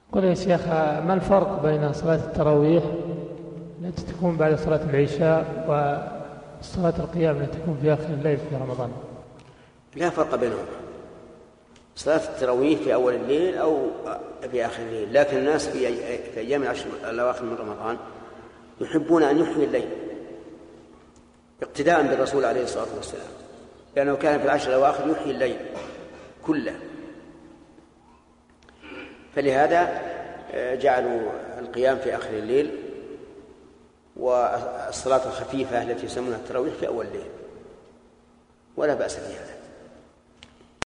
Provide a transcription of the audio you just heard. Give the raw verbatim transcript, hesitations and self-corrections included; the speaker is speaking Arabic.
قل يا شيخ، ما الفرق بين صلاة التراويح التي تكون بعد صلاة العشاء وصلاة القيام التي تكون في آخر الليل في رمضان؟ لا فرق بينهما. صلاة التراويح في أول الليل أو في آخر الليل، لكن الناس في أيام العشر الأواخر من رمضان يحبون أن يحيي الليل اقتداء بالرسول عليه الصلاة والسلام، لأنه كان في العشر الأواخر يحيي الليل كله، فلهذا جعلوا القيام في آخر الليل والصلاة الخفيفة التي يسمونها التراويح في أول الليل، ولا بأس في هذا.